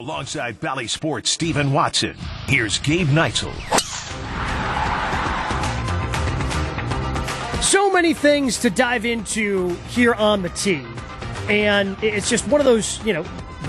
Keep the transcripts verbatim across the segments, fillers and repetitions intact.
Alongside Bally Sports' Stephen Watson, here's Gabe Neitzel. So many things to dive into here on the tee. And it's just one of those, you know,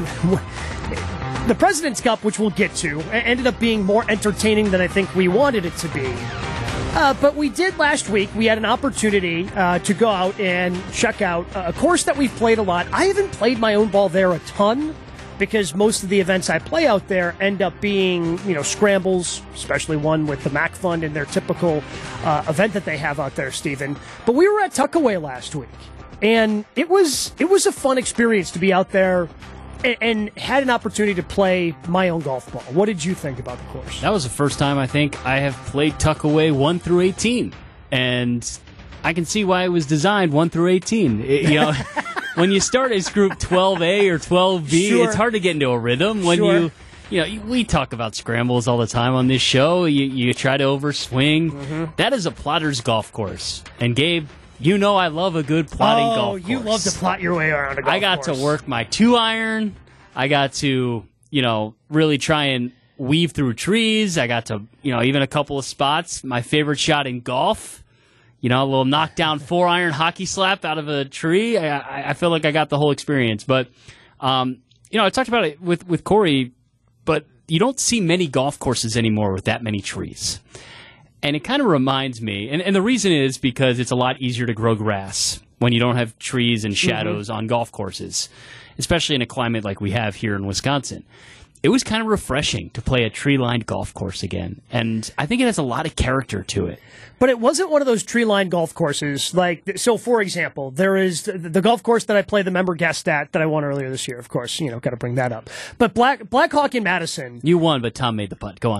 the President's Cup, which we'll get to, ended up being more entertaining than I think we wanted it to be. Uh, but we did last week. We had an opportunity uh, to go out and check out a course that we've played a lot. I haven't played my own ball there a ton because most of the events I play out there end up being, you know, scrambles, especially one with the Mac Fund and their typical uh, event that they have out there, Stephen. But we were at Tuckaway last week, and it was it was a fun experience to be out there and, and had an opportunity to play my own golf ball. What did you think about the course? That was the first time I think I have played Tuckaway one through eighteen, and I can see why it was designed one through eighteen. It, you know. When you start as Group twelve A or twelve B, sure. It's hard to get into a rhythm. When sure. you, you know, we talk about scrambles all the time on this show. You, you try to overswing. Mm-hmm. That is a plotter's golf course. And Gabe, you know I love a good plotting oh, golf course. Oh, you love to plot your way around a golf I got course. to work my two iron. I got to, you know, really try and weave through trees. I got to, you know, even a couple of spots. My favorite shot in golf. You know, a little knockdown four iron hockey slap out of a tree. I, I feel like I got the whole experience. But, um, you know, I talked about it with, with Corey, but you don't see many golf courses anymore with that many trees. And it kind of reminds me, and, and the reason is because it's a lot easier to grow grass when you don't have trees and shadows mm-hmm. on golf courses, especially in a climate like we have here in Wisconsin. It was kind of refreshing to play a tree-lined golf course again, and I think it has a lot of character to it. But it wasn't one of those tree-lined golf courses. Like, so, for example, there is the, the golf course that I played the member guest at that I won earlier this year. Of course, you know, got to bring that up. But Black Blackhawk in Madison. You won, but Tom made the putt. Go on.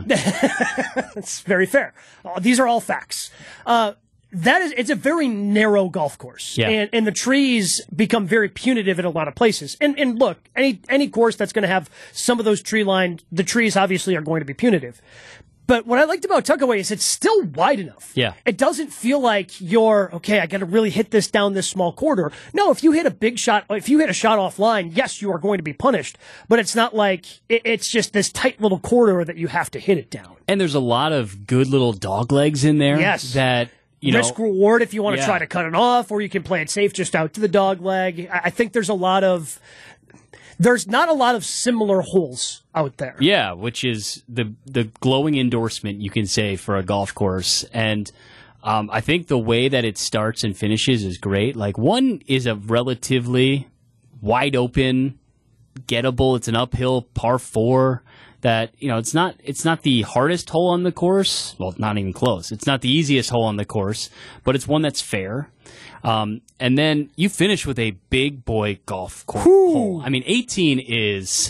That's very fair. Uh, these are all facts. Uh, That is, it's a very narrow golf course, yeah. and and the trees become very punitive in a lot of places. And and look, any any course that's going to have some of those tree lined, the trees obviously are going to be punitive. But what I liked about Tuckaway is it's still wide enough. Yeah, it doesn't feel like you're okay. I got to really hit this down this small corridor. No, if you hit a big shot, if you hit a shot offline, yes, you are going to be punished. But it's not like it, it's just this tight little corridor that you have to hit it down. And there's a lot of good little dog legs in there. Yes, that. You risk know, reward if you want to yeah. try to cut it off, or you can play it safe just out to the dog leg. I think there's a lot of there's not a lot of similar holes out there. Yeah, which is the the glowing endorsement you can say for a golf course. And um, I think the way that it starts and finishes is great. Like, one is a relatively wide open, gettable. It's an uphill par four. That, you know, it's not it's not the hardest hole on the course. Well, not even close. It's not the easiest hole on the course, but it's one that's fair. Um, and then you finish with a big boy golf course hole. I mean, eighteen is,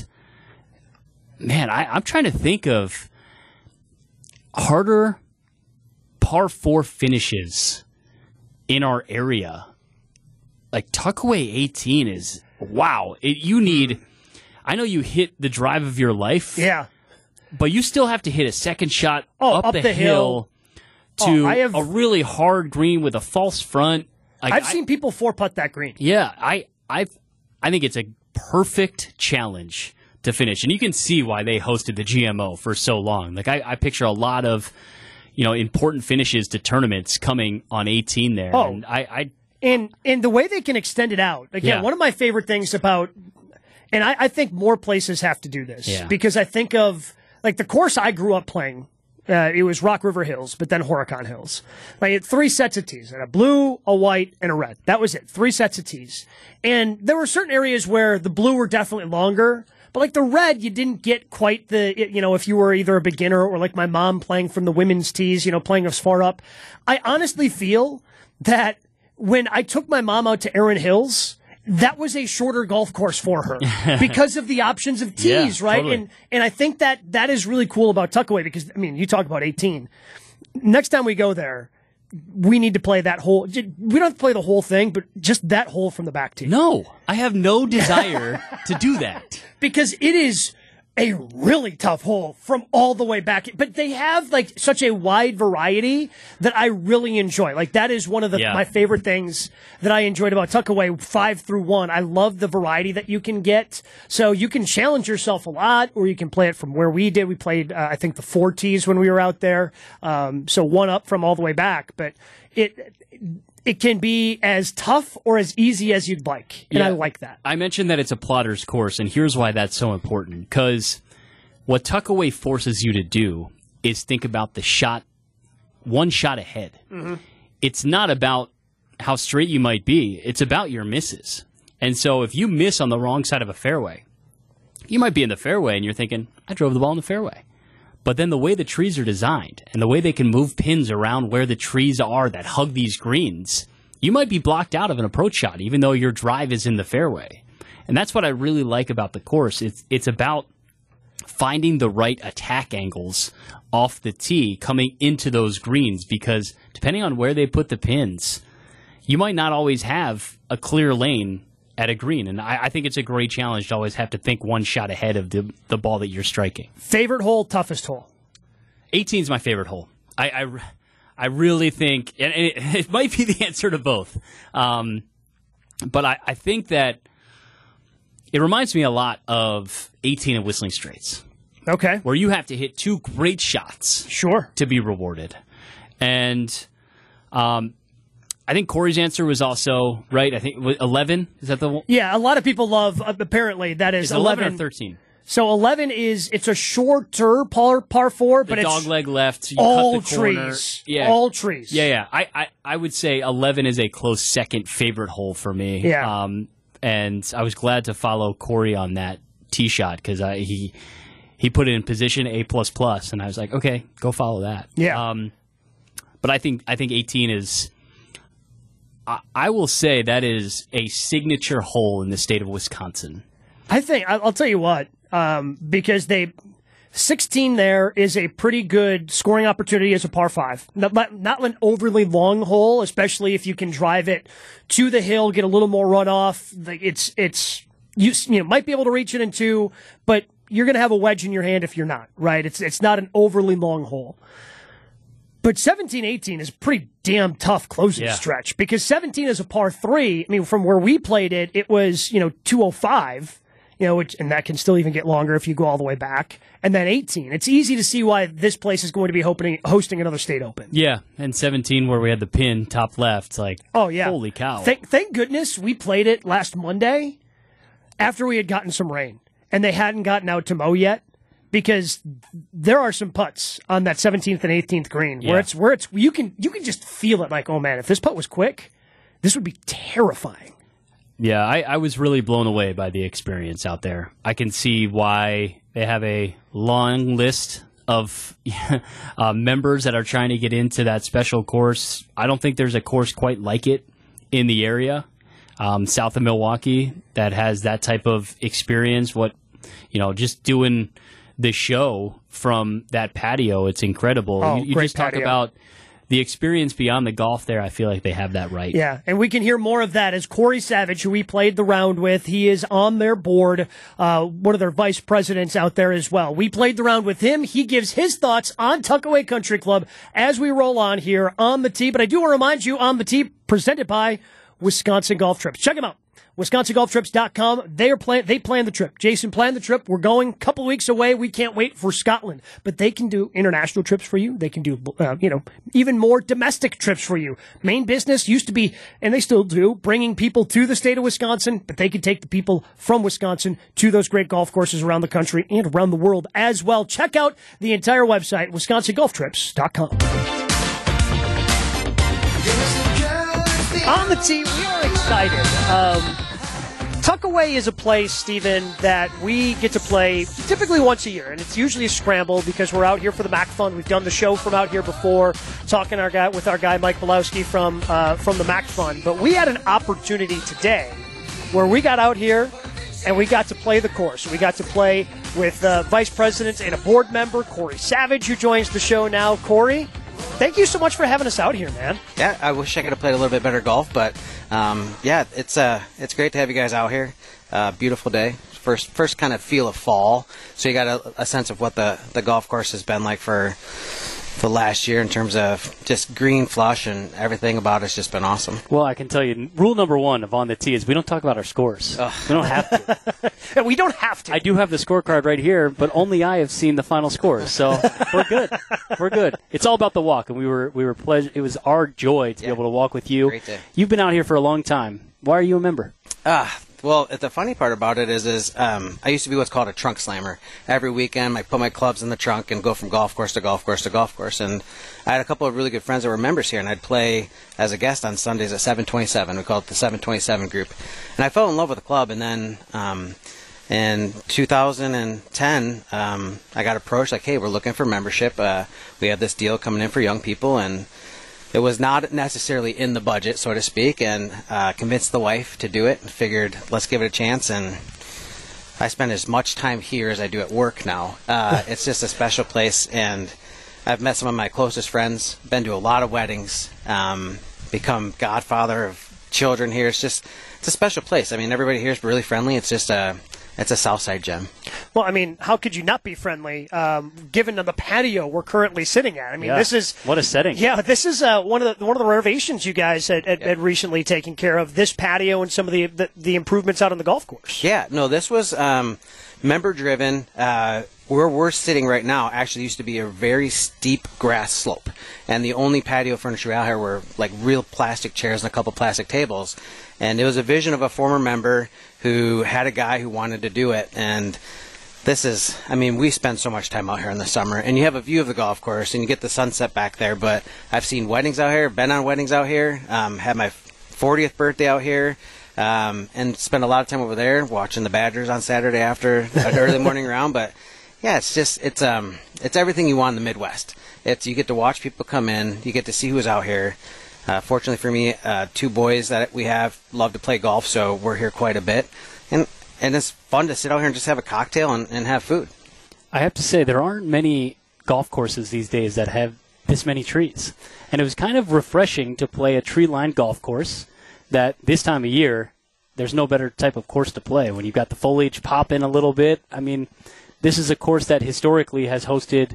man, I, I'm trying to think of harder par four finishes in our area. Like, Tuckaway eighteen is, wow. It, you need... I know you hit the drive of your life. Yeah. But you still have to hit a second shot oh, up, up the, the hill, hill to oh, I have, a really hard green with a false front. Like, I've I, seen people four-putt that green. Yeah. I I I think it's a perfect challenge to finish. And you can see why they hosted the G M O for so long. Like, I, I picture a lot of, you know, important finishes to tournaments coming on eighteen there. Oh. And I, I and, and the way they can extend it out. Again, yeah. one of my favorite things about... And I, I think more places have to do this yeah. because I think of like the course I grew up playing. Uh, it was Rock River Hills, but then Horicon Hills. I had three sets of tees, and a blue, a white, and a red. That was it. Three sets of tees. And there were certain areas where the blue were definitely longer, but like the red, you didn't get quite the, you know, if you were either a beginner or like my mom playing from the women's tees, you know, playing as far up. I honestly feel that when I took my mom out to Erin Hills, that was a shorter golf course for her because of the options of tees, yeah, right? Totally. And and I think that that is really cool about Tuckaway because, I mean, you talk about eighteen. Next time we go there, we need to play that whole – we don't have to play the whole thing, but just that hole from the back tee. No, I have no desire to do that. Because it is a really tough hole from all the way back. But they have like such a wide variety that I really enjoy. Like that is one of the, yeah. my favorite things that I enjoyed about Tuckaway five through one. I love the variety that you can get. So you can challenge yourself a lot, or you can play it from where we did. We played, uh, I think, the four tees when we were out there. Um, so one up from all the way back. But it it can be as tough or as easy as you'd like. And yeah. I like that. I mentioned that it's a plotter's course, and here's why that's so important. Because what Tuckaway forces you to do is think about the shot, one shot ahead. Mm-hmm. It's not about how straight you might be. It's about your misses. And so if you miss on the wrong side of a fairway, you might be in the fairway and you're thinking, I drove the ball in the fairway. But then the way the trees are designed and the way they can move pins around where the trees are that hug these greens, you might be blocked out of an approach shot even though your drive is in the fairway. And that's what I really like about the course. It's it's about finding the right attack angles off the tee coming into those greens, because depending on where they put the pins, you might not always have a clear lane at a green. And I, I think it's a great challenge to always have to think one shot ahead of the, the ball that you're striking. Favorite hole, toughest hole? eighteen is my favorite hole. I, I, I really think, and it, it might be the answer to both, um, but I, I think that it reminds me a lot of eighteen at Whistling Straits. Okay. Where you have to hit two great shots sure. to be rewarded. And um, I think Corey's answer was also right. I think eleven, is that the one? Yeah, a lot of people love, uh, apparently, that is, is eleven, eleven or thirteen. So eleven is, it's a shorter par, par four, the but it's dog leg left, you all cut the corner. trees. Yeah. All trees. Yeah, yeah. I, I, I would say eleven is a close second favorite hole for me. Yeah. Um, and I was glad to follow Corey on that tee shot because he he put it in position A plus plus, and I was like, okay, go follow that. Yeah. Um, but I think I think eighteen is. I, I will say that is a signature hole in the state of Wisconsin. I think I'll tell you what, um, because they sixteen there is a pretty good scoring opportunity as a par five. Not, not an overly long hole, especially if you can drive it to the hill, get a little more runoff. It's it's you you know, might be able to reach it in two, but you're going to have a wedge in your hand if you're not, right? It's it's not an overly long hole. But seventeen eighteen is a pretty damn tough closing yeah. stretch, because seventeen is a par three. I mean, from where we played it, it was, you know, two oh five, you know, which, and that can still even get longer if you go all the way back. And then eighteen. It's easy to see why this place is going to be hoping, hosting another state open. Yeah, and seventeen where we had the pin top left, like, oh, yeah. holy cow. Thank, thank goodness we played it last Monday after we had gotten some rain, and they hadn't gotten out to mow yet. Because there are some putts on that seventeenth and eighteenth green where yeah. it's where it's you can you can just feel it like, oh man, if this putt was quick, this would be terrifying. Yeah, I, I was really blown away by the experience out there. I can see why they have a long list of uh, members that are trying to get into that special course. I don't think there's a course quite like it in the area, um, south of Milwaukee, that has that type of experience. What, you know, just doing the show from that patio, it's incredible. Oh, you you great just talk patio. about the experience beyond the golf there. I feel like they have that right. Yeah, and we can hear more of that as Corey Savage, who we played the round with, he is on their board, uh, one of their vice presidents out there as well. We played the round with him. He gives his thoughts on Tuckaway Country Club as we roll on here on the tee. But I do want to remind you, on the tee, presented by Wisconsin Golf Trips. Check them out. Wisconsin Golf Trips dot com. They are plan- they planned the trip. Jason planned the trip. We're going a couple weeks away. We can't wait for Scotland. But they can do international trips for you. They can do, uh, you know, even more domestic trips for you. Main business used to be, and they still do, bringing people to the state of Wisconsin, but they can take the people from Wisconsin to those great golf courses around the country and around the world as well. Check out the entire website, Wisconsin Golf Trips dot com. On the tee, we are excited. Um, Tuckaway is a place, Stephen, that we get to play typically once a year, and it's usually a scramble because we're out here for the Mac Fun. We've done the show from out here before, talking our guy with our guy Mike Bilowski from uh, from the Mac Fun. But we had an opportunity today where we got out here and we got to play the course. We got to play with uh, Vice President and a board member, Corey Savage, who joins the show now. Corey, thank you so much for having us out here, man. Yeah, I wish I could have played a little bit better golf, but um, yeah, it's uh, it's great to have you guys out here. Uh, beautiful day. first first kind of feel of fall. So you got a, a sense of what the, the golf course has been like for the last year in terms of just green flush, and everything about it's just been awesome. Well, I can tell you, rule number one of On the Tee is we don't talk about our scores. Ugh. We don't have to. And we don't have to. I do have the scorecard right here, but only I have seen the final scores, so we're good. We're good. It's all about the walk, and we were we were pleasure. It was our joy to Yeah. be able to walk with you. Great day. You've been out here for a long time. Why are you a member? Ah, well, the funny part about it is, is um, I used to be what's called a trunk slammer. Every weekend, I put my clubs in the trunk and go from golf course to golf course to golf course. And I had a couple of really good friends that were members here, and I'd play as a guest on Sundays at seven twenty-seven. We call it the seven twenty-seven group. And I fell in love with the club, and then um, in two thousand ten, um, I got approached like, hey, we're looking for membership. Uh, we have this deal coming in for young people, and it was not necessarily in the budget, so to speak, and uh, convinced the wife to do it and figured, let's give it a chance. And I spend as much time here as I do at work now. Uh, it's just a special place, and I've met some of my closest friends, been to a lot of weddings, um, become godfather of children here. It's just, it's a special place. I mean, everybody here is really friendly. It's just a, it's a Southside gem. Well, I mean, how could you not be friendly, um, given the patio we're currently sitting at? I mean, Yeah. this is What a setting. Yeah, this is uh, one of the one of the renovations you guys had, had, Yeah. had recently taken care of. This patio and some of the the, the improvements out on the golf course. Yeah, no, this was um, member-driven. Uh, where we're sitting right now actually used to be a very steep grass slope, and the only patio furniture out here were like real plastic chairs and a couple plastic tables. And it was a vision of a former member who had a guy who wanted to do it. And this is, I mean, we spend so much time out here in the summer, and you have a view of the golf course, and you get the sunset back there. But I've seen weddings out here, been on weddings out here, um, had my fortieth birthday out here, um, and spent a lot of time over there watching the Badgers on Saturday after an early morning round. But yeah, it's just, it's um, it's everything you want in the Midwest. It's, you get to watch people come in, you get to see who's out here. Uh, fortunately for me, uh, two boys that we have love to play golf, so we're here quite a bit. And and it's fun to sit out here and just have a cocktail and, and have food. I have to say, there aren't many golf courses these days that have this many trees. And it was kind of refreshing to play a tree-lined golf course that this time of year, there's no better type of course to play. When you've got the foliage pop in a little bit, I mean, this is a course that historically has hosted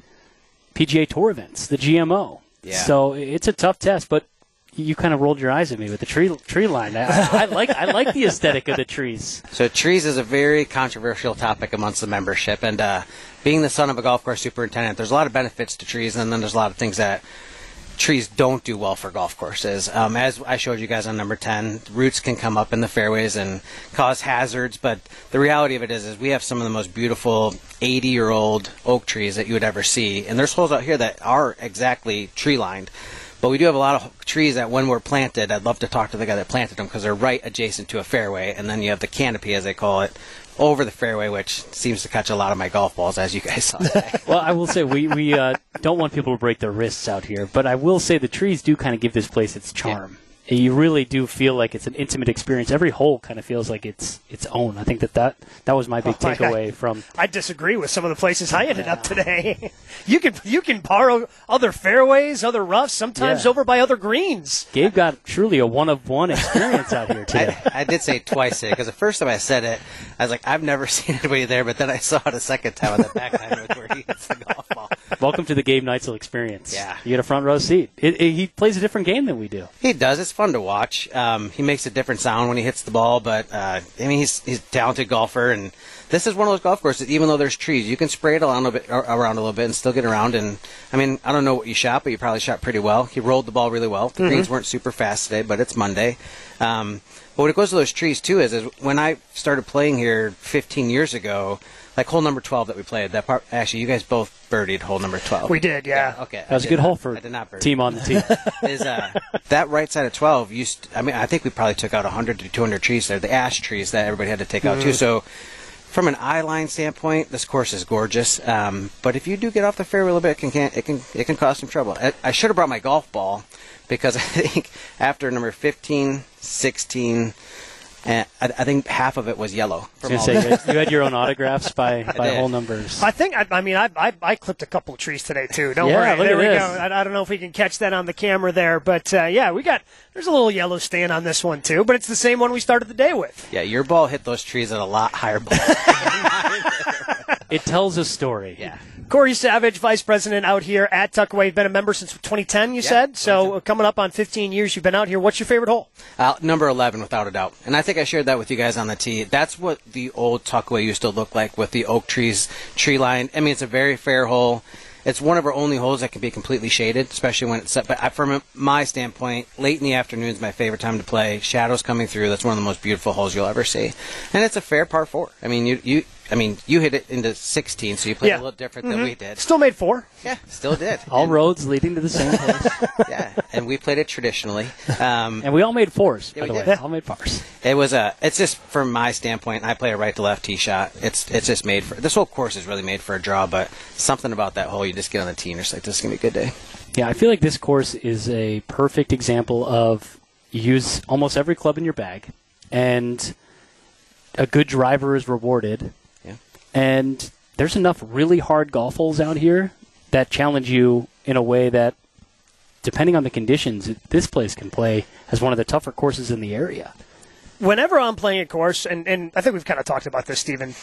P G A Tour events, the G M O. Yeah. So it's a tough test, but you kind of rolled your eyes at me with the tree tree line. I, I like I like the aesthetic of the trees. So trees is a very controversial topic amongst the membership, and uh, being the son of a golf course superintendent, there's a lot of benefits to trees, and then there's a lot of things that trees don't do well for golf courses. Um, as I showed you guys on number ten, roots can come up in the fairways and cause hazards, but the reality of it is, is we have some of the most beautiful eighty-year-old oak trees that you would ever see, and there's holes out here that are exactly tree-lined. But we do have a lot of trees that when we're planted, I'd love to talk to the guy that planted them because they're right adjacent to a fairway. And then you have the canopy, as they call it, over the fairway, which seems to catch a lot of my golf balls, as you guys saw today. Well, I will say we, we uh, don't want people to break their wrists out here, but I will say the trees do kind of give this place its charm. You really do feel like it's an intimate experience. Every hole kind of feels like it's its own. I think that that, that was my big Oh, I- takeaway from. I disagree with some of the places I ended up today. you can you can borrow other fairways, other roughs, sometimes Yeah. over by other greens. Gabe got truly a one-of-one experience out here today. I, I did say it twice today because the first time I said it, I was like, I've never seen anybody there, but then I saw it a second time on the back nine where he hits the golf ball. Welcome to the Gabe Neitzel experience. Yeah. You get a front row seat. It, it, he plays a different game than we do. He does. It's fun to watch. Um, he makes a different sound when he hits the ball, but uh, I mean, he's he's a talented golfer, and this is one of those golf courses. Even though there's trees, you can spray it around a bit, around a little bit, and still get around. And I mean, I don't know what you shot, but you probably shot pretty well. He rolled the ball really well. The greens weren't super fast today, but it's Monday. Um, but when it goes to those trees too, is, is when I started playing here fifteen years ago. Like hole number twelve that we played, that part, actually, you guys both birdied hole number twelve. We did, yeah. okay. That was I a good did hole not- for I did not birdie. team on the tee. Is uh, that right side of twelve used? I mean, I think we probably took out one hundred to two hundred trees there. The ash trees that everybody had to take out too. So, from an eye line standpoint, this course is gorgeous. Um, but if you do get off the fairway a little bit, it can it can it can cause some trouble. I, I should have brought my golf ball because I think after number fifteen, sixteen. And I, I think half of it was yellow. I was gonna say, you, had, you had your own autographs by, by did. whole numbers. I think, I, I mean, I, I I clipped a couple of trees today, too. Don't Yeah, worry. look There at we this. go. I, I don't know if we can catch that on the camera there. But, uh, yeah, we got, there's a little yellow stain on this one, too. But it's the same one we started the day with. Yeah, your ball hit those trees at a lot higher ball. It tells a story. Yeah. Corey Savage, Vice President out here at Tuckaway. You've been a member since twenty ten, you Yeah, said? So twenty ten. uh, coming up on fifteen years you've been out here. What's your favorite hole? Uh, number eleven, without a doubt. And I think I shared that with you guys on the tee. That's what the old Tuckaway used to look like with the oak trees, tree line. I mean, it's a very fair hole. It's one of our only holes that can be completely shaded, especially when it's set. But I, from my standpoint, late in the afternoon is my favorite time to play. Shadows coming through. That's one of the most beautiful holes you'll ever see. And it's a fair par four. I mean, you, you I mean, you hit it into sixteen, so you played Yeah. a little different than we did. Still made four. Yeah, still did. All and, roads leading to the same place. yeah, and we played it traditionally. Um, And we all made fours, Yeah, by we the did. way. All made pars. It was a. It's just from my standpoint. I play a right to left tee shot. It's it's just made for. This whole course is really made for a draw, but something about that hole, you just get on the tee and you're just like, this is gonna be a good day. Yeah, I feel like this course is a perfect example of you use almost every club in your bag, and a good driver is rewarded. Yeah. And there's enough really hard golf holes out here that challenge you in a way that, depending on the conditions, this place can play as one of the tougher courses in the area. Whenever I'm playing a course, and, and I think we've kind of talked about this, Stephen,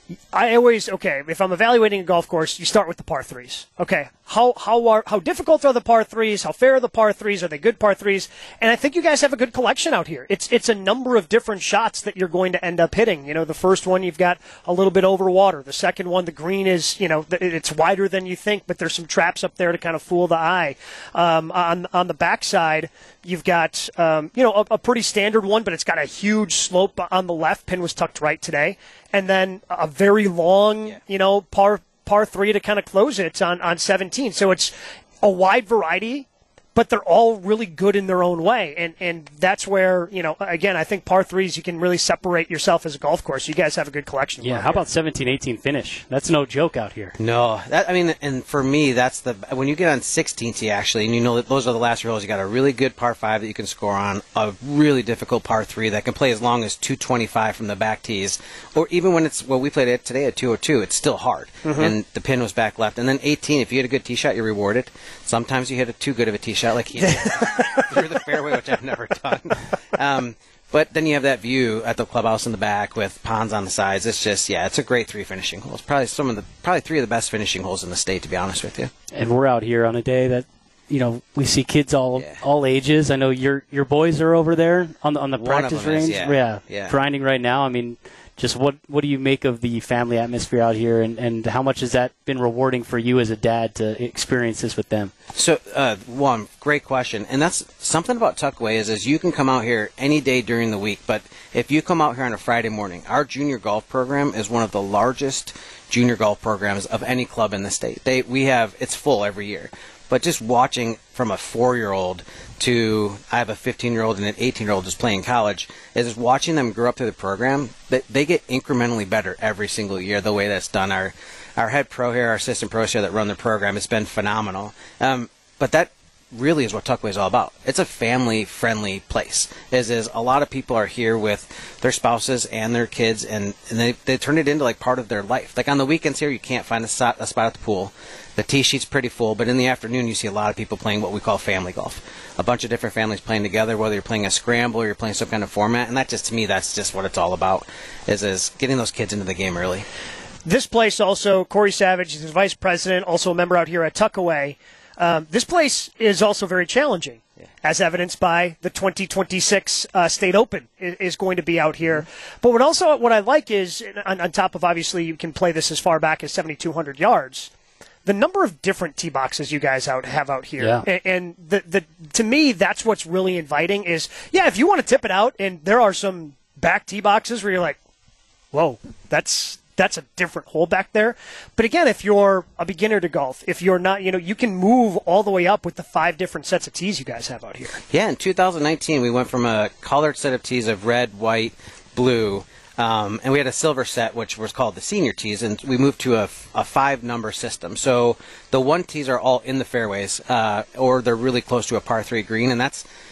I always, okay, if I'm evaluating a golf course, you start with the par threes. Okay, how how are how difficult are the par threes? How fair are the par threes? Are they good par threes? And I think you guys have a good collection out here. It's it's a number of different shots that you're going to end up hitting. You know, the first one you've got a little bit over water. The second one, the green is, you know, it's wider than you think, but there's some traps up there to kind of fool the eye. Um, on on the backside, you've got um, you know a, a pretty standard one, but it's got a huge slope on the left. Pin was tucked right today, and then a very long, you know, par par three to kind of close it on, on seventeen. So it's a wide variety, but they're all really good in their own way. And and that's where, you know, again, I think par threes, you can really separate yourself as a golf course. You guys have a good collection. Yeah, how about seventeen eighteen finish? That's no joke out here. No, that I mean, and for me, that's the when you get on sixteen tee actually, and you know that those are the last holes. You got a really good par five that you can score on, a really difficult par three that can play as long as two twenty-five from the back tees, or even when it's well, we played it today at two oh two. It's still hard, Mm-hmm. and the pin was back left. And then eighteen, if you hit a good tee shot, you're rewarded. Sometimes you hit a too good of a tee shot, like he did through the fairway, which I've never done. Um, But then you have that view at the clubhouse in the back with ponds on the sides. It's just, yeah, it's a great three finishing holes. Probably some of the, probably three of the best finishing holes in the state, to be honest with you. And we're out here on a day that, you know, we see kids all Yeah. all ages. I know your your boys are over there on the on the One of practice them is, range, yeah. Yeah. grinding right now. I mean, just what what do you make of the family atmosphere out here, and, and how much has that been rewarding for you as a dad to experience this with them? So, uh, one, great question. And that's something about Tuckaway is, is you can come out here any day during the week, but if you come out here on a Friday morning, our junior golf program is one of the largest junior golf programs of any club in the state. They we have it's full every year. But just watching from a four-year-old to I have a fifteen-year-old and an eighteen-year-old just playing college, is just watching them grow up through the program. That they get incrementally better every single year. The way that's done, our our head pro here, our assistant pros here that run the program, it's been phenomenal. Um, but that really is what Tuckaway is all about. It's a family-friendly place. Is is a lot of people are here with their spouses and their kids, and, and they they turn it into like part of their life. Like on the weekends here, you can't find a spot, a spot at the pool. The tee sheet's pretty full, but in the afternoon you see a lot of people playing what we call family golf. A bunch of different families playing together, whether you're playing a scramble or you're playing some kind of format, and that just, to me, that's just what it's all about, is, is getting those kids into the game early. This place also, Corey Savage is the vice president, also a member out here at Tuckaway. Um, this place is also very challenging, yeah. as evidenced by the twenty twenty-six uh, State Open is, is going to be out here. Mm-hmm. But what also what I like is, on, on top of obviously you can play this as far back as seventy-two hundred yards, the number of different tee boxes you guys out have out here, yeah. and, and the the to me that's what's really inviting. Is yeah, if you want to tip it out, and there are some back tee boxes where you're like, whoa, that's that's a different hole back there. But again, if you're a beginner to golf, if you're not, you know, you can move all the way up with the five different sets of tees you guys have out here. Yeah, in two thousand nineteen we went from a colored set of tees of red, white, blue. Um, and we had a silver set, which was called the senior tees, and we moved to a, a five-number system. So the one tees are all in the fairways, uh, or they're really close to a par three green, and that's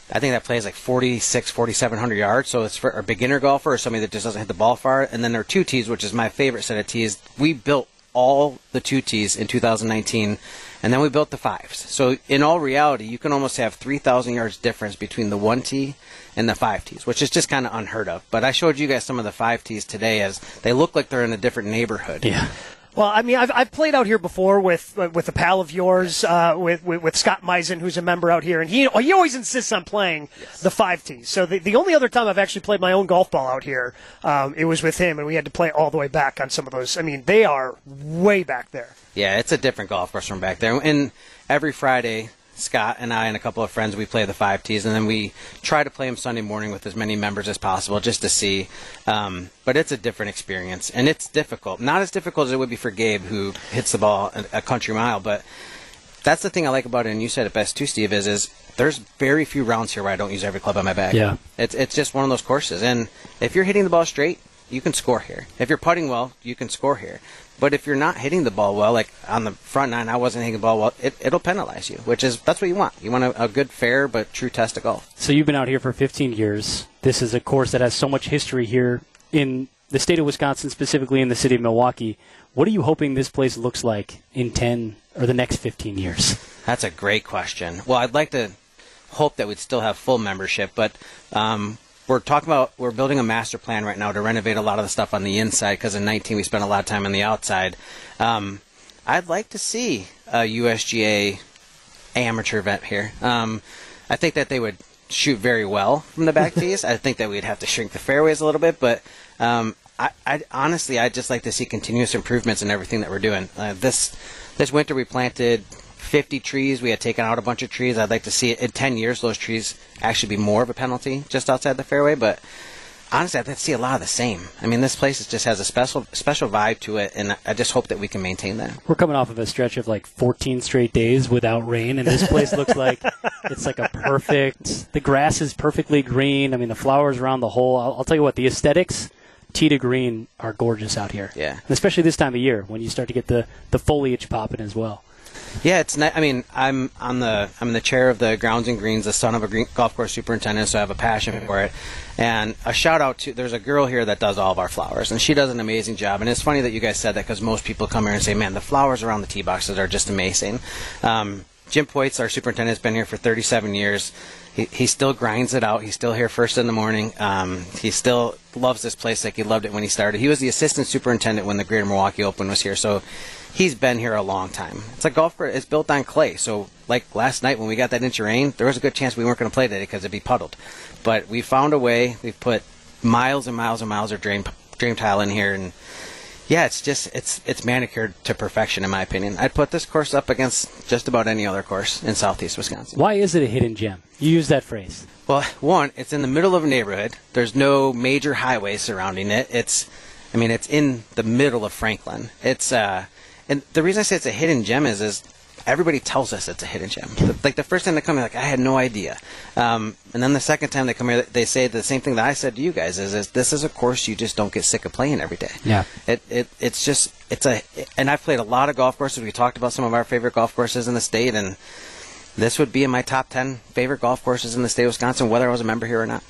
I think that plays like forty-six, forty-seven hundred yards. So it's for a beginner golfer or somebody that just doesn't hit the ball far. And then there are two tees, which is my favorite set of tees. We built all the two tees in two thousand nineteen, and then we built the fives. So in all reality, you can almost have three thousand yards difference between the one tee and the five tees, which is just kind of unheard of. But I showed you guys some of the five tees today as they look like they're in a different neighborhood. Yeah. Well, I mean, I've, I've played out here before with with a pal of yours, uh, with, with with Scott Meisen, who's a member out here, and he he always insists on playing yes. the five tees. So the the only other time I've actually played my own golf ball out here, um, it was with him, and we had to play all the way back on some of those. I mean, they are way back there. Yeah, it's a different golf course from back there. And every Friday, Scott and I and a couple of friends, we play the five tees, and then we try to play them Sunday morning with as many members as possible just to see. Um, but it's a different experience, and it's difficult. Not as difficult as it would be for Gabe, who hits the ball a, a country mile, but that's the thing I like about it, and you said it best too, Steve, is, is there's very few rounds here where I don't use every club on my bag. Yeah. It's, it's just one of those courses, and if you're hitting the ball straight, you can score here. If you're putting well, you can score here. But if you're not hitting the ball well, like on the front nine, I wasn't hitting the ball well, it, it'll penalize you, which is, that's what you want. You want a, a good, fair, but true test of golf. So you've been out here for fifteen years. This is a course that has so much history here in the state of Wisconsin, specifically in the city of Milwaukee. What are you hoping this place looks like in ten or the next fifteen years? That's a great question. Well, I'd like to hope that we'd still have full membership, but um, we're talking about, we're building a master plan right now to renovate a lot of the stuff on the inside, because in nineteen we spent a lot of time on the outside. Um, I'd like to see a U S G A amateur event here. Um, I think that they would shoot very well from the back tees. I think that we'd have to shrink the fairways a little bit, but um, I, I honestly, I'd just like to see continuous improvements in everything that we're doing. Uh, this this winter we planted fifty trees. We had taken out a bunch of trees. I'd like to see it in ten years, those trees actually be more of a penalty just outside the fairway. But honestly, I'd like to see a lot of the same. I mean, this place just has a special special vibe to it, and I just hope that we can maintain that. We're coming off of a stretch of like fourteen straight days without rain, and this place looks like it's like a perfect, the grass is perfectly green. I mean, the flowers around the hole. I'll, I'll tell you what, the aesthetics, tee to green, are gorgeous out here. Yeah. And especially this time of year when you start to get the, the foliage popping as well. Yeah, it's not, I mean, I'm on the I'm in the chair of the grounds and greens, the son of a green, golf course superintendent, so I have a passion for it. And a shout out to, there's a girl here that does all of our flowers, and she does an amazing job. And it's funny that you guys said that, because most people come here and say, man, the flowers around the tee boxes are just amazing. Um, Jim Poitz, our superintendent, has been here for thirty-seven years. He, he still grinds it out. He's still here first in the morning. Um, he still loves this place like he loved it when he started. He was the assistant superintendent when the Greater Milwaukee Open was here, so he's been here a long time. It's like golf course, it's built on clay, so like last night when we got that inch of rain, there was a good chance we weren't going to play today because it'd be puddled. But we found a way. We've put miles and miles and miles of drain, drain tile in here, and yeah, it's just, it's it's manicured to perfection in my opinion. I'd put this course up against just about any other course in southeast Wisconsin. Why is it a hidden gem? You use that phrase. Well, one, it's in the middle of a neighborhood. There's no major highways surrounding it. It's, I mean, it's in the middle of Franklin. It's, uh, and the reason I say it's a hidden gem is, is everybody tells us it's a hidden gem. Like the first time they come here, like, I had no idea. Um, and then the second time they come here, they say the same thing that I said to you guys, is, is this is a course you just don't get sick of playing every day. Yeah. It, it It's just, it's a, and I've played a lot of golf courses. We talked about some of our favorite golf courses in the state, and this would be in my top ten favorite golf courses in the state of Wisconsin, whether I was a member here or not.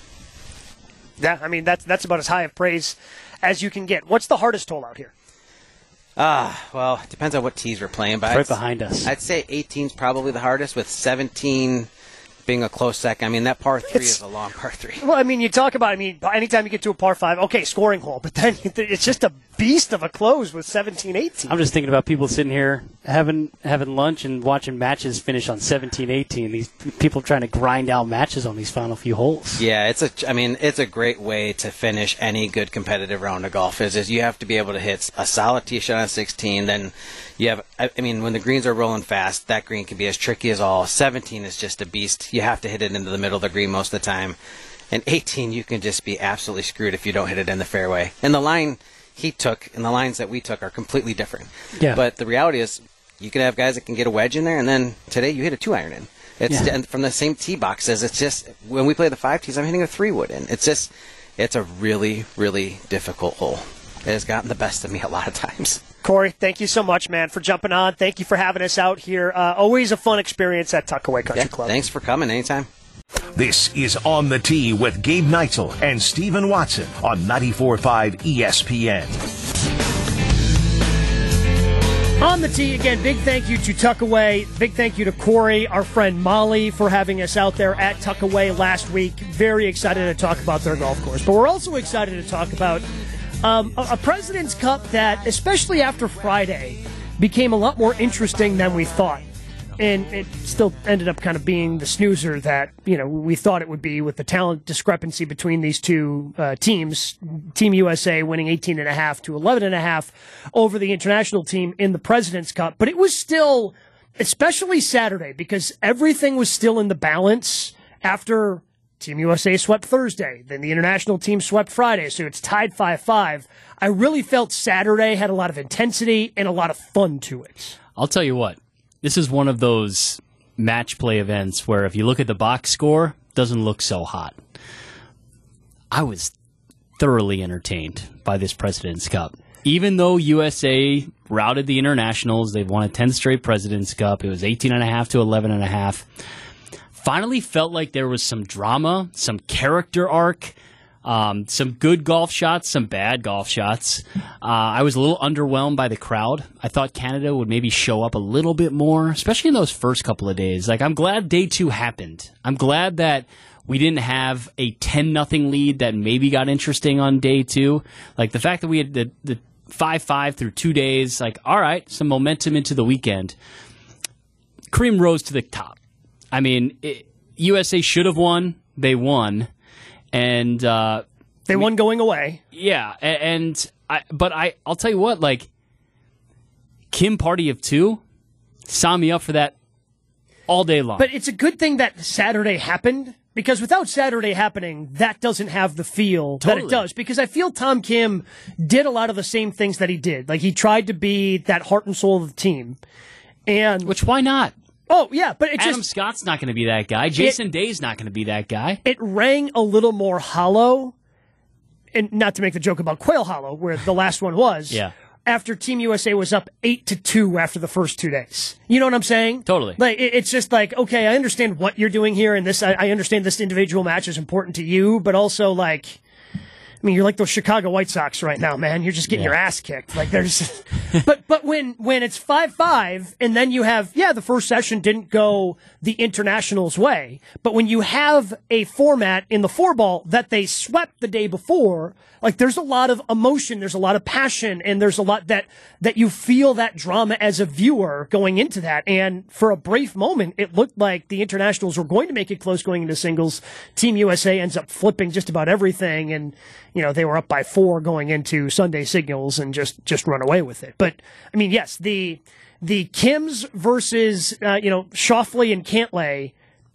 Yeah, I mean, that's, that's about as high of praise as you can get. What's the hardest hole out here? Ah, well, it depends on what tees we're playing. But It's right I'd, behind us. I'd say eighteen's probably the hardest, with seventeen being a close second. I mean, that par three It's- is a long par three. Well, I mean, you talk about, I mean, anytime you get to a par five, okay, scoring hole, but then it's just a beast of a close with seventeen, eighteen. I'm just thinking about people sitting here having having lunch and watching matches finish on seventeen, eighteen. These people trying to grind out matches on these final few holes. Yeah, it's a. I mean, it's a great way to finish any good competitive round of golf. Is is you have to be able to hit a solid tee shot on sixteen. Then you have. I, I mean, when the greens are rolling fast, that green can be as tricky as all. seventeen is just a beast. You have to hit it into the middle of the green most of the time. And eighteen, you can just be absolutely screwed if you don't hit it in the fairway. And the line he took and the lines that we took are completely different. Yeah. But the reality is, you can have guys that can get a wedge in there, and then today you hit a two iron in. It's Yeah. and from the same tee boxes. It's just, when we play the five tees, I'm hitting a three wood in. It's just, it's a really, really difficult hole. It has gotten the best of me a lot of times. Corey, thank you so much, man, for jumping on. Thank you for having us out here. Uh, always a fun experience at Tuckaway Country Yeah, Club. thanks for coming anytime. This is On the Tee with Gabe Neitzel and Stephen Watson on ninety-four point five E S P N. On the Tee, again, big thank you to Tuckaway. Big thank you to Corey, our friend Molly, for having us out there at Tuckaway last week. Very excited to talk about their golf course. But we're also excited to talk about um, a, a President's Cup that, especially after Friday, became a lot more interesting than we thought. And it still ended up kind of being the snoozer that, you know, we thought it would be with the talent discrepancy between these two uh, teams. Team U S A winning eighteen and a half to eleven and a half over the international team in the President's Cup. But it was still, especially Saturday, because everything was still in the balance after Team U S A swept Thursday. Then the international team swept Friday, so it's tied five five. I really felt Saturday had a lot of intensity and a lot of fun to it. I'll tell you what. This is one of those match play events where if you look at the box score, it doesn't look so hot. I was thoroughly entertained by this President's Cup. Even though U S A routed the internationals, they've won a tenth straight President's Cup. It was eighteen and a half to eleven and a half. Finally felt like there was some drama, some character arc. Um, some good golf shots, some bad golf shots. Uh, I was a little underwhelmed by the crowd. I thought Canada would maybe show up a little bit more, especially in those first couple of days. Like, I'm glad day two happened. I'm glad that we didn't have a ten nothing lead that maybe got interesting on day two. Like, the fact that we had the, the five five through two days, like, all right, some momentum into the weekend. Cream rose to the top. I mean, it, U S A should have won. They won. And uh, they won going away. Yeah, and I, but I, I'll tell you what, like Kim Party of Two, sign me up for that all day long. But it's a good thing that Saturday happened, because without Saturday happening, that doesn't have the feel Totally. that it does. Because I feel Tom Kim did a lot of the same things that he did. Like, he tried to be that heart and soul of the team, and Which why not? oh yeah, but it Adam just Scott's not going to be that guy. Jason Day's not going to be that guy. it rang a little more hollow, and not to make the joke about Quail Hollow, where the last one was. Yeah. After Team U S A was up eight to two after the first two days, you know what I'm saying? Totally. Like, it, it's just like, okay, I understand what you're doing here, and this, I, I understand this individual match is important to you, but also, like, I mean, you're like those Chicago White Sox right now, man. You're just getting Yeah. your ass kicked. Like, there's, but but when when it's five five, and then you have, yeah, the first session didn't go the internationals' way, but when you have a format in the four ball that they swept the day before, like, there's a lot of emotion, there's a lot of passion, and there's a lot that that you feel that drama as a viewer going into that. And for a brief moment, it looked like the internationals were going to make it close going into singles. Team U S A ends up flipping just about everything, and you know, they were up by four going into Sunday Signals and just, just run away with it. But, I mean, yes, the the Kims versus, uh, you know, Schauffele and Cantlay,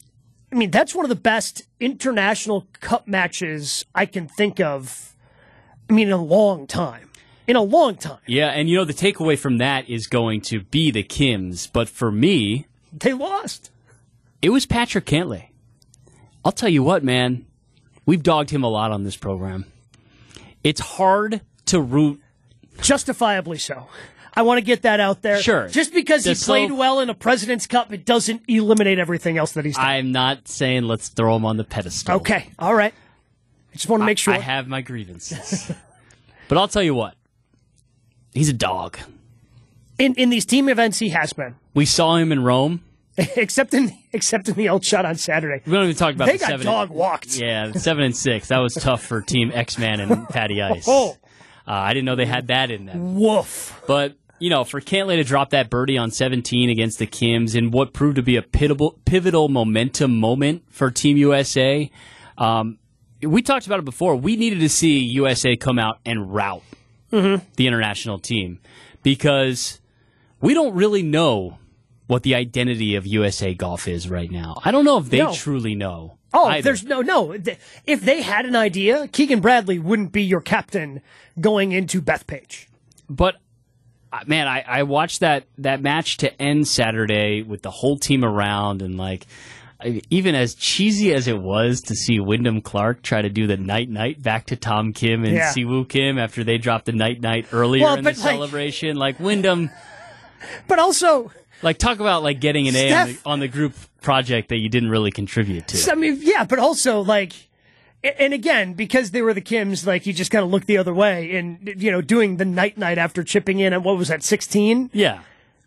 I mean, that's one of the best international cup matches I can think of, I mean, in a long time. In a long time. Yeah, and you know, the takeaway from that is going to be the Kims. But for me, They lost. it was Patrick Cantlay. I'll tell you what, man. We've dogged him a lot on this program. It's hard to root. Justifiably so. I want to get that out there. Sure. Just because he The so- played well in a President's Cup, it doesn't eliminate everything else that he's done. I'm not saying let's throw him on the pedestal. Okay, all right. I just want to make sure. I have my grievances. But I'll tell you what. He's a dog. In in these team events, he has been. We saw him in Rome. except in except in the old shot on Saturday. We don't even talk about They the got seven. dog walked. Yeah, the seven and six. That was tough for Team X-Man and Patty Ice. Oh. Uh, I didn't know they had that in them. Woof. But, you know, for Cantlay to drop that birdie on seventeen against the Kims in what proved to be a pivotal, pivotal momentum moment for Team U S A, um, we talked about it before. We needed to see U S A come out and rout Mm-hmm. the international team because we don't really know what the identity of U S A golf is right now. I don't know if they No. truly know. Oh, either. there's no no. Th- If they had an idea, Keegan Bradley wouldn't be your captain going into Bethpage. But uh, man, I, I watched that that match to end Saturday with the whole team around, and like I, even as cheesy as it was to see Wyndham Clark try to do the night night back to Tom Kim and Yeah. Siwoo Kim after they dropped the night night earlier Well, in the but, like- celebration, like Wyndham, But also, like talk about like getting an A on the, Steph- on the group project that you didn't really contribute to. So, I mean, yeah, but also, like, and again, because they were the Kims, like, you just kind of look the other way. And, you know, doing the night-night after chipping in at, what was that, sixteen? Yeah.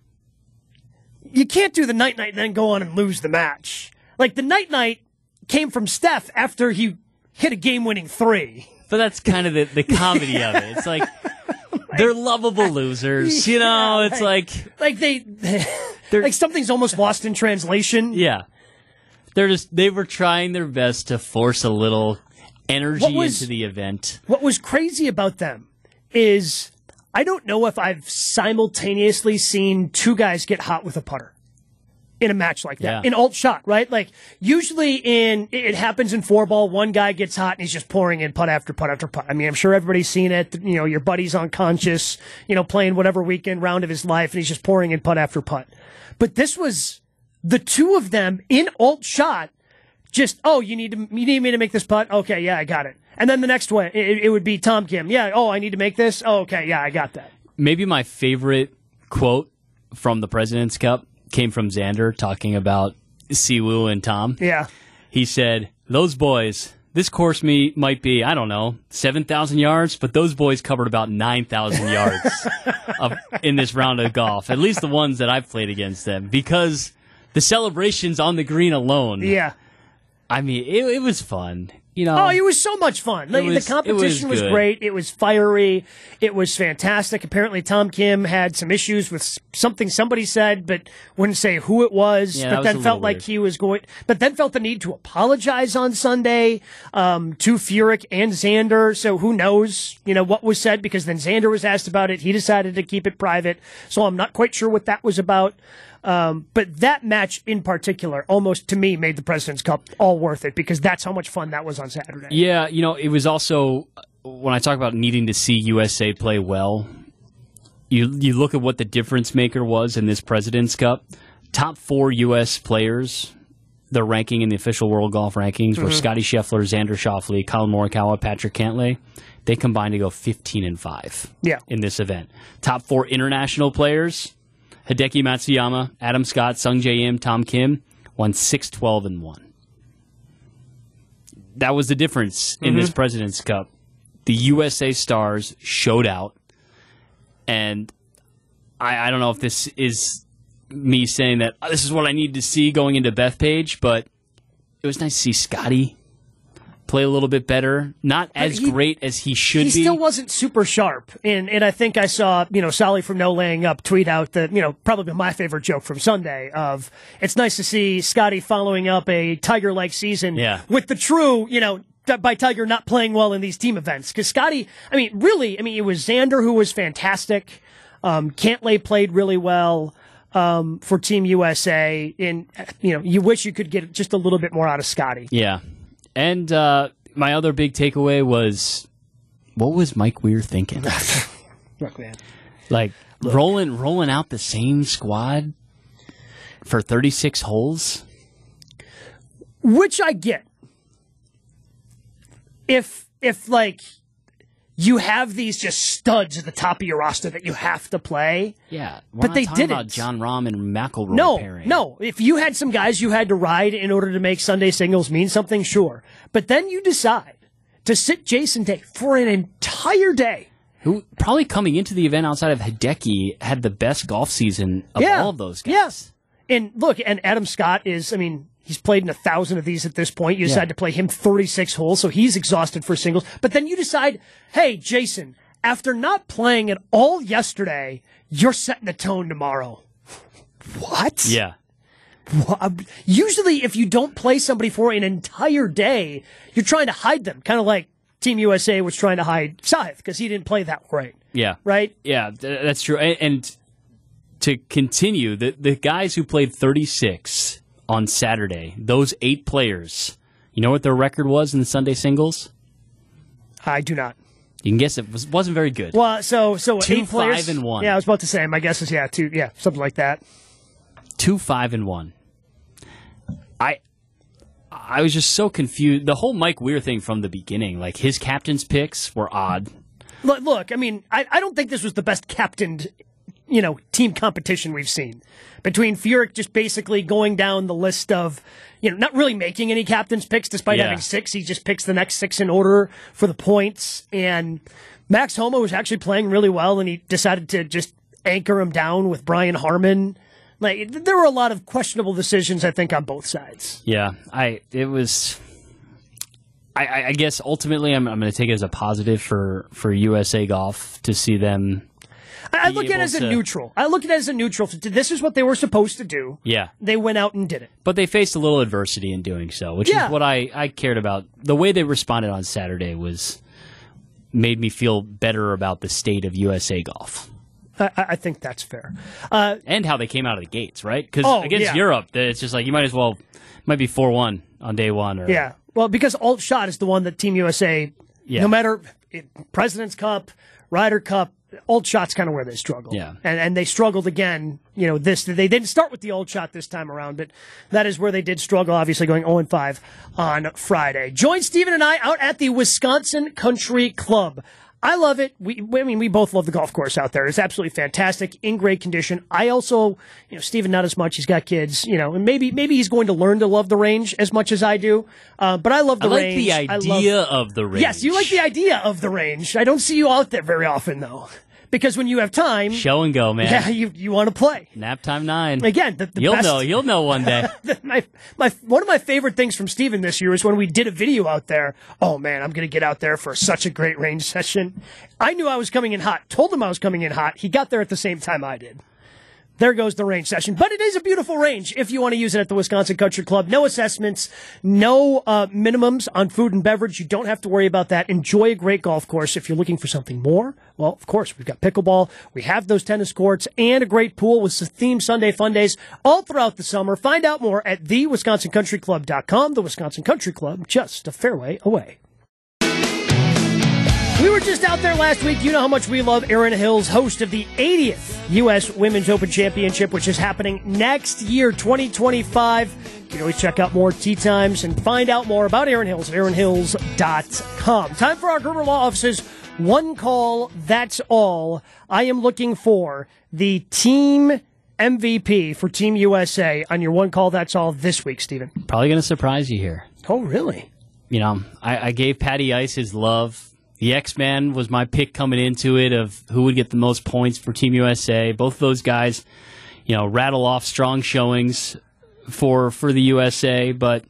You can't do the night-night and then go on and lose the match. Like, the night-night came from Steph after he hit a game-winning three. But that's kind of the, the comedy of it. It's like, they're lovable losers. You know, Yeah, it's like, like... Like, they... like, something's almost lost in translation. Yeah. They're just, they were trying their best to force a little energy was- into the event. What was crazy about them is I don't know if I've simultaneously seen two guys get hot with a putter in a match like that. Yeah. In alt shot, right? Like, usually in it happens in four ball, one guy gets hot and he's just pouring in putt after putt after putt. I mean, I'm sure everybody's seen it. You know, your buddy's unconscious, you know, playing whatever weekend round of his life, and he's just pouring in putt after putt. But this was the two of them in alt shot. Just, oh, you need to, you need me to make this putt? Okay, yeah, I got it. And then the next one, it, it would be Tom Kim. Yeah, oh, I need to make this? Oh, okay, yeah, I got that. Maybe my favorite quote from the President's Cup came from Xander talking about Siwoo and Tom. Yeah. He said, those boys, this course me might be, I don't know, seven thousand yards, but those boys covered about nine thousand yards of, in this round of golf, at least the ones that I've played against them, because the celebrations on the green alone. Yeah. I mean, it, it was fun. You know, Oh, it was so much fun. Like, was- the competition it was, was good. great. It was fiery. It was fantastic. Apparently, Tom Kim had some issues with s- something somebody said, but wouldn't say who it was. Yeah, but that was then a felt little like weird. he was going. But then felt the need to apologize on Sunday um, to Furyk and Xander. So who knows? You know what was said, because then Xander was asked about it. He decided to keep it private. So I'm not quite sure what that was about. Um, but that match in particular, almost to me, made the President's Cup all worth it, because that's how much fun that was on Saturday. Yeah, you know, it was also, when I talk about needing to see U S A play well, you you look at what the difference maker was in this President's Cup. Top four U S players, their ranking in the official World Golf Rankings, were Scotty Scheffler, Xander Schauffele, Colin Morikawa, Patrick Cantlay. They combined to go fifteen and five Yeah. in this event. Top four international players, Hideki Matsuyama, Adam Scott, Sung Jae Im, Tom Kim, won six twelve and one. That was the difference in this President's Cup. The U S A stars showed out, and I, I don't know if this is me saying that oh, this is what I need to see going into Bethpage, but it was nice to see Scotty play a little bit better. Not as he- great as he should He be. still wasn't super sharp, and and I think I saw you know Sally from No Laying Up tweet out the you know probably my favorite joke from Sunday of it's nice to see Scotty following up a Tiger-like season Yeah. with the true you know t- by Tiger not playing well in these team events, because Scotty, I mean really, I mean it was Xander who was fantastic, um, Cantlay played really well um, for Team U S A, and you know you wish you could get just a little bit more out of Scotty. Yeah. And uh, my other big takeaway was, what was Mike Weir thinking? Look, man. Like rolling rolling out the same squad for thirty-six holes? Which I get. If if like you have these just studs at the top of your roster that you have to play. Yeah. We're But not they talking didn't. about John Rahm and McIlroy No, pairing. no. If you had some guys you had to ride in order to make Sunday singles mean something, sure. But then you decide to sit Jason Day for an entire day. Who probably coming into the event outside of Hideki had the best golf season of Yeah. all of those guys. Yes. And look, and Adam Scott is, I mean, he's played in a thousand of these at this point. You decide Yeah. to play him thirty-six holes, so he's exhausted for singles. But then you decide, hey, Jason, after not playing at all yesterday, you're setting the tone tomorrow. What? Yeah. Wha- Usually, if you don't play somebody for an entire day, you're trying to hide them. Kind of like Team U S A was trying to hide Scythe because he didn't play that great, Yeah. right? Yeah, th- that's true. And, and to continue, the, the guys who played thirty-six on Saturday, those eight players, you know what their record was in the Sunday singles? I do not. You can guess it was, wasn't very good. Well, so so Two, eight players. five, and one. Yeah, I was about to say. My guess is yeah, two. Yeah, something like that. Two, five, and one. I I was just so confused. The whole Mike Weir thing from the beginning, like his captain's picks were odd. Look, look I mean, I, I don't think this was the best captained you know, team competition we've seen. Between Furyk just basically going down the list of, you know, not really making any captain's picks despite Yeah. having six. He just picks the next six in order for the points. And Max Homa was actually playing really well, and he decided to just anchor him down with Brian Harman. Like, there were a lot of questionable decisions, I think, on both sides. Yeah, I it was. I, I I guess ultimately, I'm I'm going to take it as a positive for for U S A Golf to see them. I, I Be look at it able as a to- neutral. I look at it as a neutral. This is what they were supposed to do. Yeah, They went out and did it. but they faced a little adversity in doing so, which Yeah. is what I I cared about. The way they responded on Saturday was made me feel better about the state of U S A Golf. I, I think that's fair. Uh, And how they came out of the gates, right? Because Oh, against yeah. Europe, it's just like you might as well might be four one on day one. Or, yeah. Well, because Alt Shot is the one that Team U S A, Yeah. no matter it, President's Cup, Ryder Cup, Alt Shot's kind of where they struggle. Yeah. And, and they struggled again, you know, this, they didn't start with the Alt Shot this time around, but that is where they did struggle, obviously going oh and five on Friday. Join Stephen and I out at the Wisconsin Country Club. I love it. We, I mean, we both love the golf course out there. It's absolutely fantastic, in great condition. I also, you know, Steven not as much. He's got kids, you know, and maybe maybe he's going to learn to love the range as much as I do. Uh, but I love the I like range. the I love- idea of the range. Yes, you like the idea of the range. I don't see you out there very often, though, because when you have time, show and go, man. yeah, you you want to play. Nap time nine. Again, the, the you'll best, know. You'll know one day. my, my, one of my favorite things from Steven this year is when we did a video out there. Oh, man, I'm going to get out there for such a great range session. I knew I was coming in hot, told him I was coming in hot. He got there at the same time I did. There goes the range session. But it is a beautiful range if you want to use it at the Wisconsin Country Club. No assessments, no uh, minimums on food and beverage. You don't have to worry about that. Enjoy a great golf course. If you're looking for something more, well, of course, we've got pickleball. We have those tennis courts and a great pool with some themed Sunday fun days all throughout the summer. Find out more at the wisconsin country club dot com. The Wisconsin Country Club, just a fairway away. We were just out there last week. You know how much we love Erin Hills, host of the eightieth U S Women's Open Championship, which is happening next year, twenty twenty-five. You can always check out more tee times and find out more about Erin Hills at erin hills dot com. Time for our Gerber Law Office's One Call, That's All. I am looking for the team M V P for Team U S A on your One Call, That's All this week, Stephen. Probably going to surprise you here. Oh, really? You know, I, I gave Patty Ice his love. The X-Man was my pick coming into it of who would get the most points for Team U S A. Both of those guys, you know, rattle off strong showings for for the U S A. But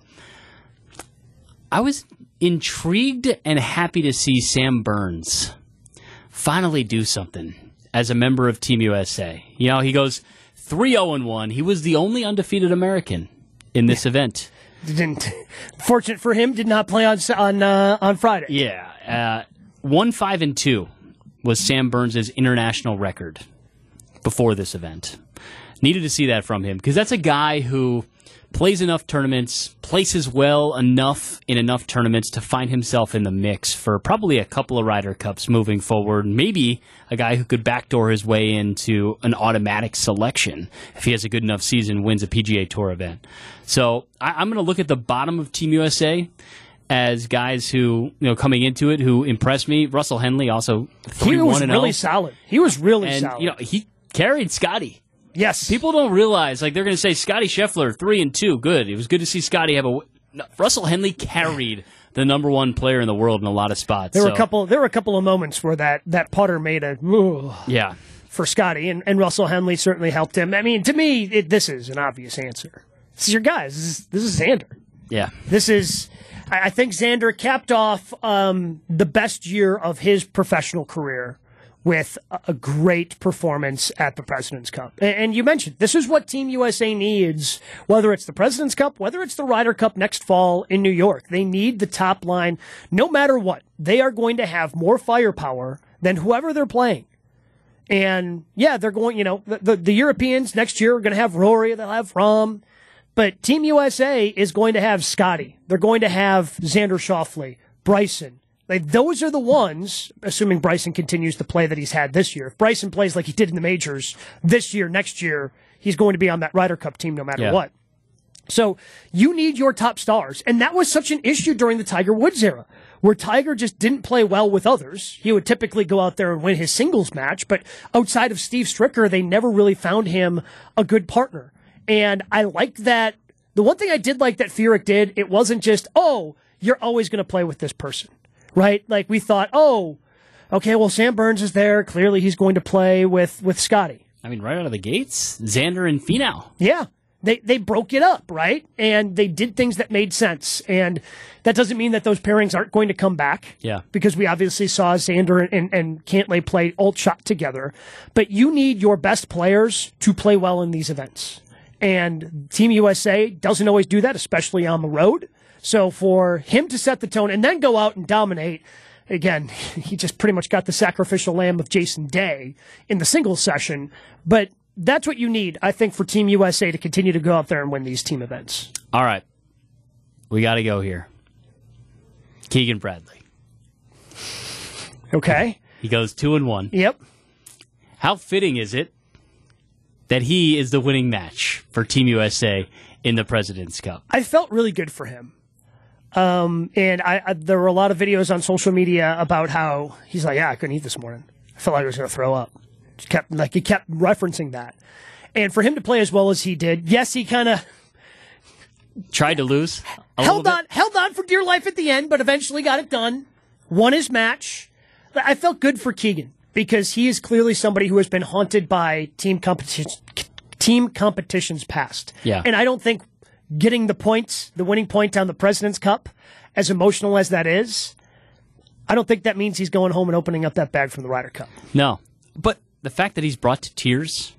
I was intrigued and happy to see Sam Burns finally do something as a member of Team U S A. You know, he goes three oh and one. He was the only undefeated American in this event. Didn't. Fortunate for him, did not play on on uh, on Friday. Yeah, uh, one five and two was Sam Burns' international record before this event. Needed to see that from him because that's a guy who plays enough tournaments, places well enough in enough tournaments to find himself in the mix for probably a couple of Ryder Cups moving forward. Maybe a guy who could backdoor his way into an automatic selection if he has a good enough season, wins a P G A Tour event. So I, I'm going to look at the bottom of Team U S A as guys who, you know, coming into it who impressed me. Russell Henley also three He one was and really oh. solid. He was really And solid. you know, he carried Scotty. Yes. People don't realize, like, they're going to say Scotty Scheffler, three and two, good. It was good to see Scotty have a. No, Russell Henley carried the number one player in the world in a lot of spots. There were so, a couple. There were a couple of moments where that, that putter made a ugh, Yeah. for Scotty, and, and Russell Henley certainly helped him. I mean, to me, it, this is an obvious answer. This is your guys. This is this is Xander. Yeah. This is. I, I think Xander capped off um, the best year of his professional career with a, a great performance at the President's Cup. And, and you mentioned this is what Team U S A needs, whether it's the President's Cup, whether it's the Ryder Cup next fall in New York. They need the top line. No matter what, they are going to have more firepower than whoever they're playing. And yeah, they're going, you know, the, the, the Europeans next year are going to have Rory, they'll have Rahm. But Team U S A is going to have Scotty. They're going to have Xander Schauffele, Bryson. Like, those are the ones, assuming Bryson continues the play that he's had this year. If Bryson plays like he did in the majors this year, next year, he's going to be on that Ryder Cup team no matter Yeah. what. So you need your top stars. And that was such an issue during the Tiger Woods era, where Tiger just didn't play well with others. He would typically go out there and win his singles match, but outside of Steve Stricker, they never really found him a good partner. And I liked that. The one thing I did like that Furyk did, it wasn't just, oh, you're always going to play with this person, right? Like we thought, oh, okay, well, Sam Burns is there. Clearly he's going to play with, with Scotty. I mean, right out of the gates, Xander and Finau. Yeah. They they broke it up, right? And they did things that made sense. And that doesn't mean that those pairings aren't going to come back. Yeah. Because we obviously saw Xander and, and Cantlay play alt shot together. But you need your best players to play well in these events. And Team U S A doesn't always do that, especially on the road. So for him to set the tone and then go out and dominate, again, he just pretty much got the sacrificial lamb of Jason Day in the singles session. But that's what you need, I think, for Team U S A to continue to go out there and win these team events. All right. We got to go here. Keegan Bradley. Okay. He goes two and one. Yep. How fitting is it that he is the winning match for Team U S A in the President's Cup? I felt really good for him. Um, and I, I there were a lot of videos on social media about how he's like, yeah, I couldn't eat this morning. I felt like I was going to throw up. Just kept like he kept referencing that. And for him to play as well as he did, yes, he kind of tried to lose. A held little on, bit. held on for dear life at the end, but eventually got it done. Won his match. I felt good for Keegan because he is clearly somebody who has been haunted by team competition, team competitions past. Yeah. And I don't think getting the points, the winning point on the President's Cup, as emotional as that is, I don't think that means he's going home and opening up that bag from the Ryder Cup. No, but the fact that he's brought to tears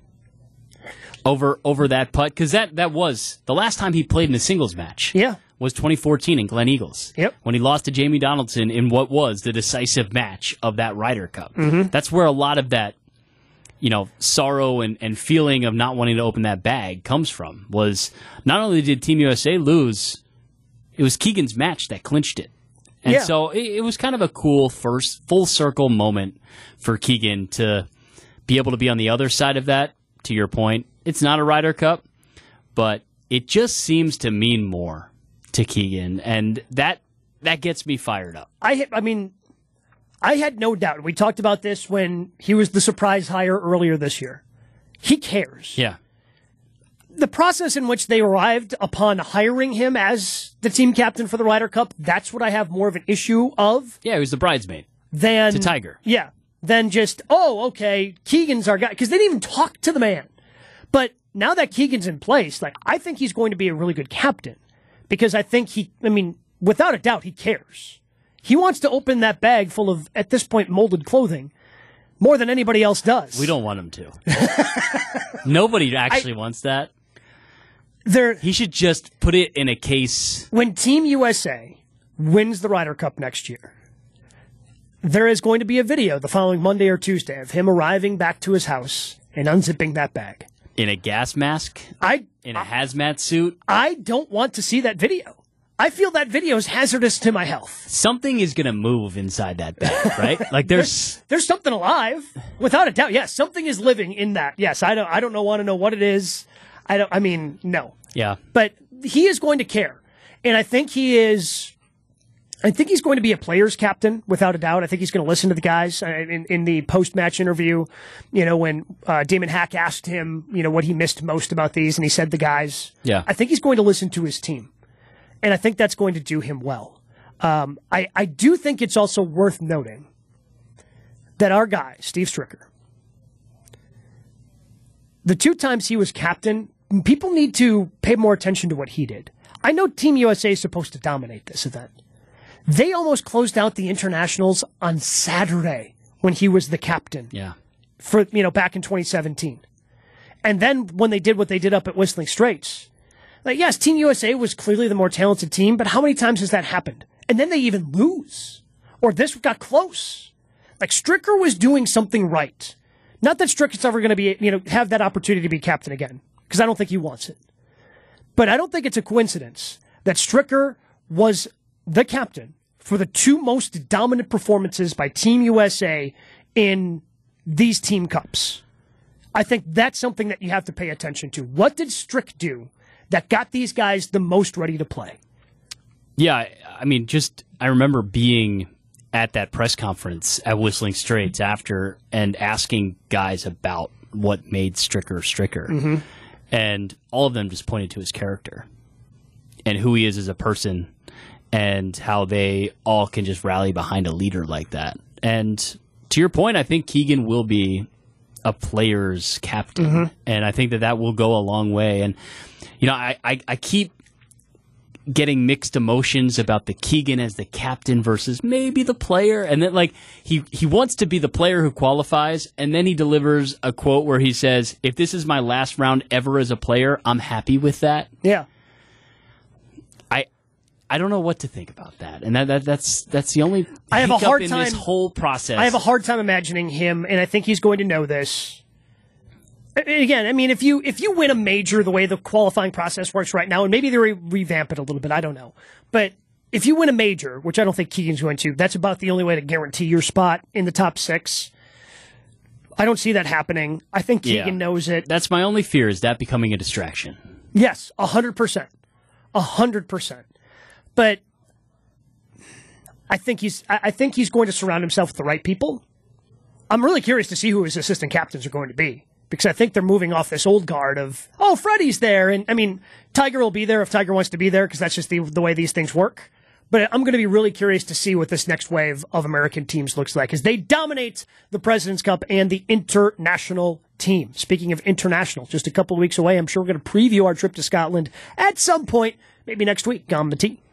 over over that putt, because that, that was the last time he played in a singles match. Yeah. Was twenty fourteen in Glen Eagles. Yep. When he lost to Jamie Donaldson in what was the decisive match of that Ryder Cup. Mm-hmm. That's where a lot of that, you know, sorrow and, and feeling of not wanting to open that bag comes from. Was not only did Team U S A lose, it was Keegan's match that clinched it. And yeah. so it, it was kind of a cool first full circle moment for Keegan to be able to be on the other side of that. To your point, it's not a Ryder Cup, but it just seems to mean more to Keegan, and that that gets me fired up. I I mean, I had no doubt. We talked about this when he was the surprise hire earlier this year. He cares. Yeah. The process in which they arrived upon hiring him as the team captain for the Ryder Cup, that's what I have more of an issue of. Yeah, he was the bridesmaid. Than, to Tiger. Yeah. Than just, oh, okay, Keegan's our guy. Because they didn't even talk to the man. But now that Keegan's in place, like I think he's going to be a really good captain. Because I think he, I mean, without a doubt, he cares. He wants to open that bag full of, at this point, molded clothing more than anybody else does. We don't want him to. Nobody actually I, wants that. There, he should just put it in a case. When Team U S A wins the Ryder Cup next year, there is going to be a video the following Monday or Tuesday of him arriving back to his house and unzipping that bag. In a gas mask? I In a hazmat suit? I don't want to see that video. I feel that video is hazardous to my health. Something is going to move inside that bag, right? Like there's... there's there's something alive, without a doubt. Yes, something is living in that. Yes, I don't I don't know want to know what it is. I don't. I mean, no. Yeah. But he is going to care, and I think he is. I think he's going to be a player's captain, without a doubt. I think he's going to listen to the guys. In, in the post-match interview, you know, when uh, Damon Hack asked him, you know, what he missed most about these, and he said the guys. Yeah. I think he's going to listen to his team, and I think that's going to do him well. Um, I, I do think it's also worth noting that our guy, Steve Stricker, the two times he was captain, people need to pay more attention to what he did. I know Team U S A is supposed to dominate this event. They almost closed out the internationals on Saturday when he was the captain. Yeah. For, you know, back in twenty seventeen. And then when they did what they did up at Whistling Straits, like, yes, Team U S A was clearly the more talented team, but how many times has that happened? And then they even lose. Or this got close. Like, Stricker was doing something right. Not that Stricker's ever going to be, you know, have that opportunity to be captain again, because I don't think he wants it. But I don't think it's a coincidence that Stricker was the captain for the two most dominant performances by Team U S A in these team cups. I think that's something that you have to pay attention to. What did Strick do that got these guys the most ready to play? Yeah, I mean, just I remember being at that press conference at Whistling Straits after and asking guys about what made Stricker Stricker. Mm-hmm. And all of them just pointed to his character and who he is as a person and how they all can just rally behind a leader like that. And to your point, I think Keegan will be a player's captain. Mm-hmm. And I think that that will go a long way. And, you know, I, I, I keep getting mixed emotions about the Keegan as the captain versus maybe the player. And then, like, he, he wants to be the player who qualifies, and then he delivers a quote where he says, if this is my last round ever as a player, I'm happy with that. Yeah. I I don't know what to think about that. And that, that that's that's the only I have a hard in time, this whole process. I have a hard time imagining him, and I think he's going to know this. Again, I mean, if you if you win a major the way the qualifying process works right now, and maybe they re- revamp it a little bit, I don't know. But if you win a major, which I don't think Keegan's going to, that's about the only way to guarantee your spot in the top six. I don't see that happening. I think Keegan yeah. knows it. That's my only fear, is that becoming a distraction. Yes, one hundred percent. one hundred percent. But I think he's I think he's going to surround himself with the right people. I'm really curious to see who his assistant captains are going to be, because I think they're moving off this old guard of, oh, Freddie's there. And, I mean, Tiger will be there if Tiger wants to be there, because that's just the, the way these things work. But I'm going to be really curious to see what this next wave of American teams looks like, as they dominate the President's Cup and the international team. Speaking of international, just a couple of weeks away, I'm sure we're going to preview our trip to Scotland at some point, maybe next week on the Tee.